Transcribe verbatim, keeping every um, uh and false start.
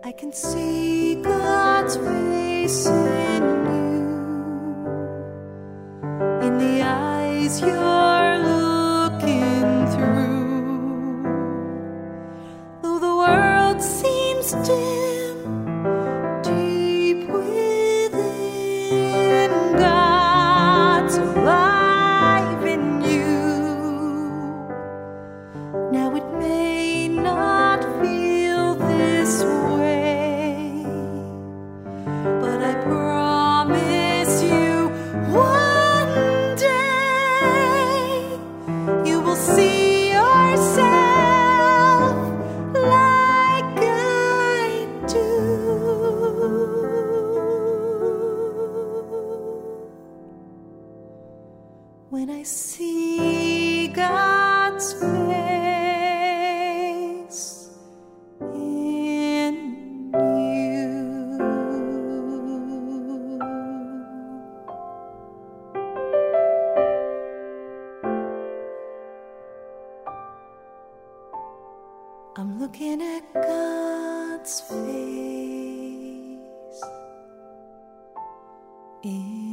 I can see God's face in you, in the eyes you're looking through. Though the world seems dim, deep within, God's alive in you. Now it may not feel this way, but I promise you one day you will see yourself like I do. When I see God's face in you. I'm looking at God's face in